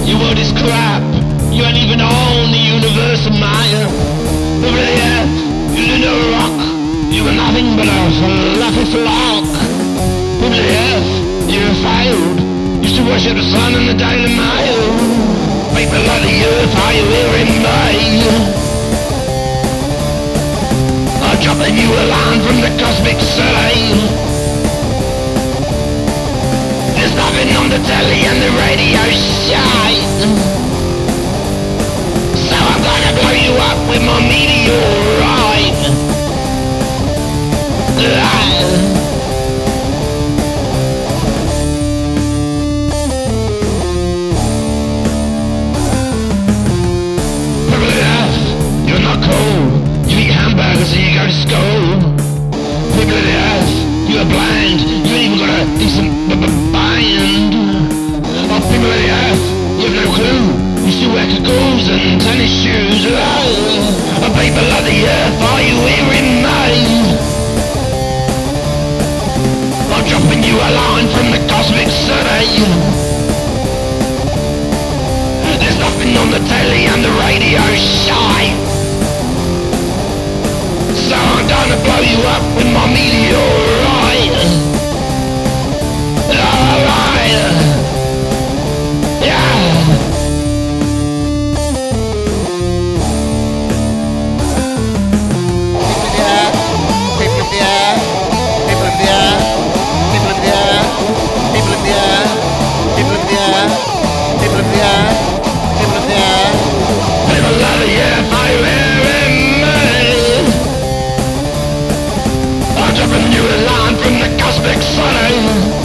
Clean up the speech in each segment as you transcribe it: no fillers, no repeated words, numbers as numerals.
Your world is crap. You ain't even on the universal Maya. Over the earth, you live a rock. You are nothing but a fluffy flock. Over the earth, you're failed. Used to worship the sun and the Daily Mail. People of the earth, are you hearing me? I'm dropping you a line from the cosmic city. There's nothing on the telly and the radio shine. So I'm gonna blow you up with my meteorite. You're not cool. You eat hamburgers and you go to school. People of the earth, you are blind. You ain't even got a decent band. Oh, people of the earth, you have no clue. You still wear cagoles and tennis shoes. Oh, people of the earth, are you hearing me? I'm dropping you a line from the cosmic city. There's nothing on the telly and the radio shine. So I'm gonna blow you up with my meteorite. Alright. Yeah. People of the air, people of the air, people of the air, people of the air, people of the air, people of the air, people of the air. People of the earth, are you hearing me? I'm dropping you a line from the cosmic city.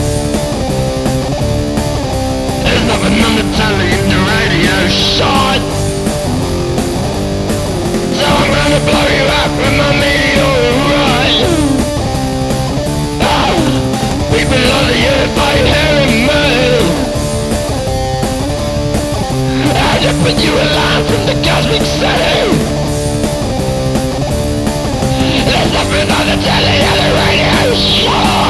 There's nothing on the telly and the radio shot. So I'm gonna blow you up with my meteorite. Oh, people of the earth, are you hearing me? I just put you a line from the cosmic city. There's nothing on the telly and the radio show.